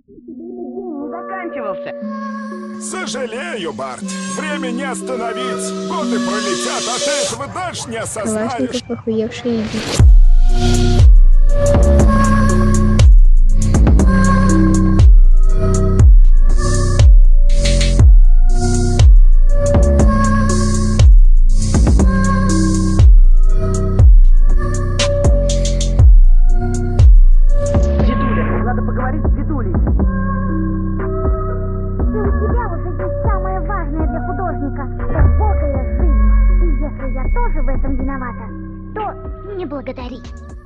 День не заканчивался. Сожалею, Барт. Время не остановить. Годы пролетят, а ты этого дальше не осознаешь. Калашников охуевший идиот. Дедуля, надо поговорить с дедулей. И у тебя уже есть самое важное для художника — глубокая жизнь. И если я тоже в этом виновата, то не благодари.